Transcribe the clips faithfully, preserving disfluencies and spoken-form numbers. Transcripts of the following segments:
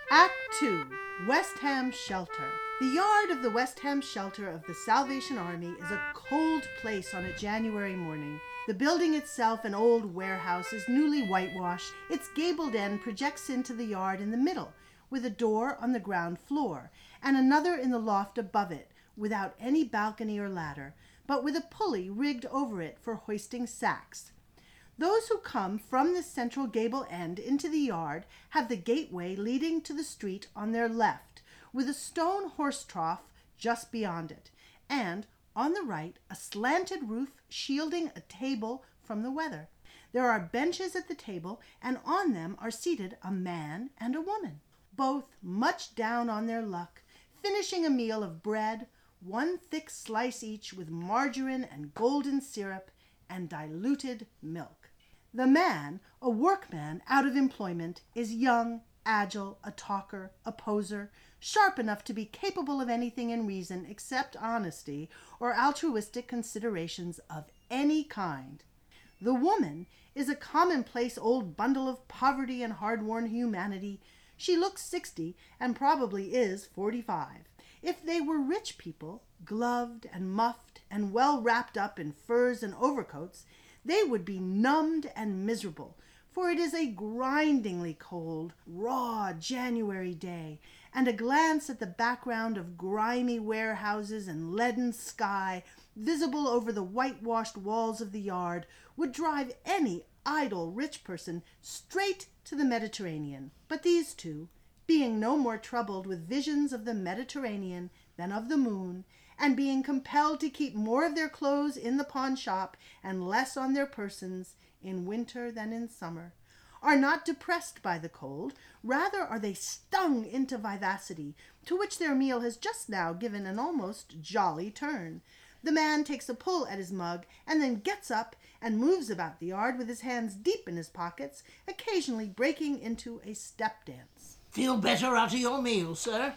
Act two, West Ham Shelter. The yard of the West Ham Shelter of the Salvation Army is a cold place on a January morning. The building itself, an old warehouse, is newly whitewashed. Its gabled end projects into the yard in the middle, with a door on the ground floor, and another in the loft above it, without any balcony or ladder, but with a pulley rigged over it for hoisting sacks. Those who come from this central gable end into the yard have the gateway leading to the street on their left, with a stone horse trough just beyond it, and on the right a slanted roof shielding a table from the weather. There are benches at the table, and on them are seated a man and a woman, both much down on their luck, finishing a meal of bread, one thick slice each with margarine and golden syrup and diluted milk. The man, a workman out of employment, is young, agile, a talker, a poser, sharp enough to be capable of anything in reason except honesty or altruistic considerations of any kind. The woman is a commonplace old bundle of poverty and hard-worn humanity. She looks sixty and probably is forty-five. If they were rich people, gloved and muffed and well wrapped up in furs and overcoats, they would be numbed and miserable, for it is a grindingly cold, raw January day, and a glance at the background of grimy warehouses and leaden sky visible over the whitewashed walls of the yard would drive any idle rich person straight to the Mediterranean. But these two, being no more troubled with visions of the Mediterranean than of the moon, and being compelled to keep more of their clothes in the pawn shop and less on their persons in winter than in summer, are not depressed by the cold, rather are they stung into vivacity, to which their meal has just now given an almost jolly turn. The man takes a pull at his mug, and then gets up and moves about the yard with his hands deep in his pockets, occasionally breaking into a step dance. Feel better out of your meal, sir?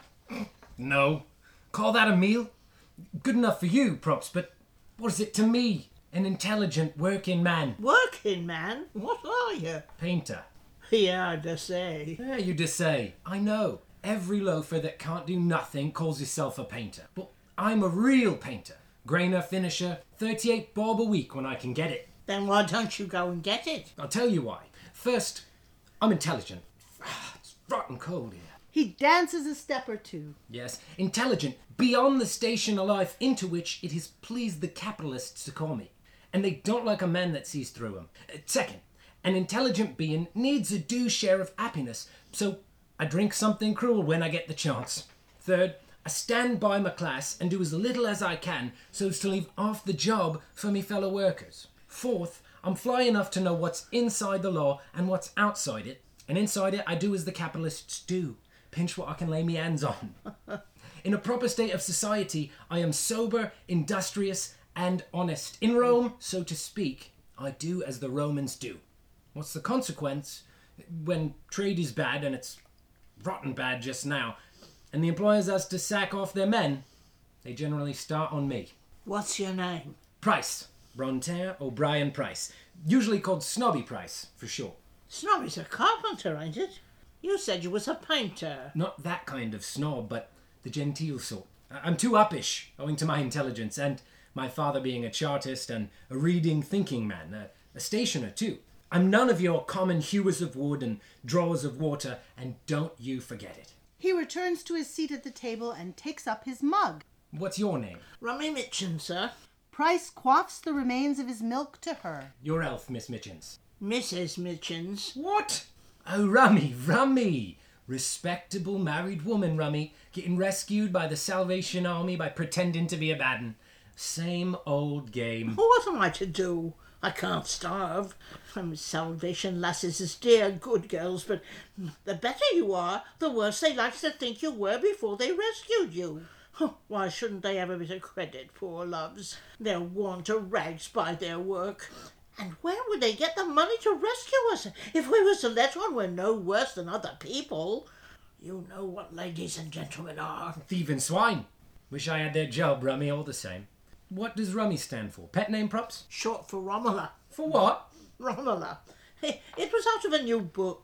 No. Call that a meal? Good enough for you, Props, but what is it to me? An intelligent working man. Working man? What are you? Painter. Yeah, I dare say. Yeah, you just say. I know. Every loafer that can't do nothing calls himself a painter. But I'm a real painter. Grainer, finisher, thirty-eight bob a week when I can get it. Then why don't you go and get it? I'll tell you why. First, I'm intelligent. It's rotten cold here. He dances a step or two. Yes, intelligent, beyond the station of life into which it has pleased the capitalists to call me. And they don't like a man that sees through them. Uh, second, an intelligent being needs a due share of happiness, so I drink something cruel when I get the chance. Third, I stand by my class and do as little as I can so as to leave half the job for me fellow workers. Fourth, I'm fly enough to know what's inside the law and what's outside it, and inside it I do as the capitalists do. Pinch what I can lay me hands on. In a proper state of society, I am sober, industrious, and honest. In Rome, so to speak, I do as the Romans do. What's the consequence? When trade is bad, and it's rotten bad just now, and the employers has to sack off their men, they generally start on me. What's your name? Price. Bronter O'Brien Price. Usually called Snobby Price, for short. Snobby's a carpenter, ain't it? You said you was a painter. Not that kind of snob, but the genteel sort. I'm too uppish, owing to my intelligence, and my father being a chartist and a reading, thinking man, a, a stationer too. I'm none of your common hewers of wood and drawers of water, and don't you forget it. He returns to his seat at the table and takes up his mug. What's your name? Rummy Mitchin, sir. Price quaffs the remains of his milk to her. Your elf, Miss Mitchins. Missus Mitchins. What? Oh, Rummy, Rummy. Respectable married woman, Rummy, getting rescued by the Salvation Army by pretending to be a bad 'un. Same old game. What am I to do? I can't starve. Um, Salvation lasses is dear good girls, but the better you are, the worse they like to think you were before they rescued you. Oh, why shouldn't they have a bit of credit, poor loves? They're worn to rags by their work. And where would they get the money to rescue us if we was to let on we're no worse than other people? You know what ladies and gentlemen are. Thieving swine. Wish I had their job, Rummy, all the same. What does Rummy stand for? Pet name, Props? Short for Romola. For what? Romola. It was out of a new book.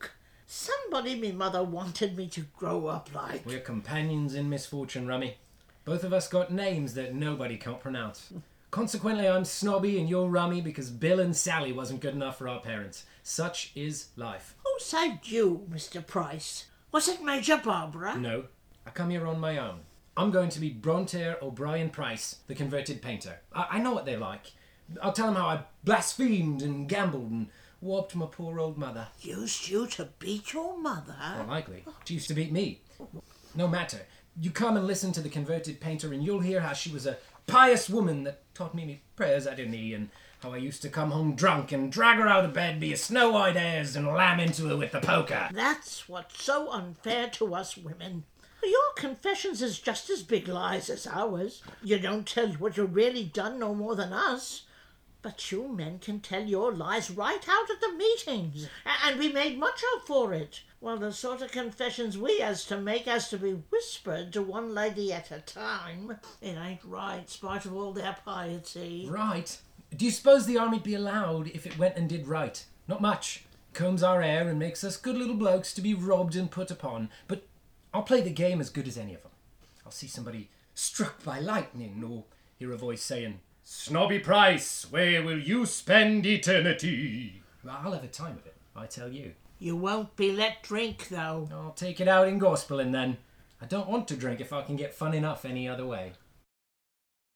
Somebody me mother wanted me to grow up like. We're companions in misfortune, Rummy. Both of us got names that nobody can't pronounce. Consequently, I'm snobby and you're Rummy because Bill and Sally wasn't good enough for our parents. Such is life. Who saved you, Mister Price? Was it Major Barbara? No, I come here on my own. I'm going to be Bronte O'Brien Price, the converted painter. I, I know what they're like. I'll tell them how I blasphemed and gambled and warped my poor old mother. Used you to beat your mother? More likely. She used to beat me. No matter. You come and listen to the converted painter and you'll hear how she was a pious woman that taught me me prayers at her knee, and how I used to come home drunk and drag her out of bed, be a snow-white airs, and lam into her with the poker. That's what's so unfair to us women. Your confessions is just as big lies as ours. You don't tell what you really done no more than us. But you men can tell your lies right out at the meetings, and be made much of for it. Well, the sort of confessions we has to make has to be whispered to one lady at a time. It ain't right, spite of all their piety. Right. Do you suppose the army'd be allowed if it went and did right? Not much. Combs our hair and makes us good little blokes to be robbed and put upon. But I'll play the game as good as any of them. I'll see somebody struck by lightning, or hear a voice saying, "Snobby Price, where will you spend eternity?" I'll have a time of it, I tell you. You won't be let drink, though. I'll take it out in gospeling then. I don't want to drink if I can get fun enough any other way.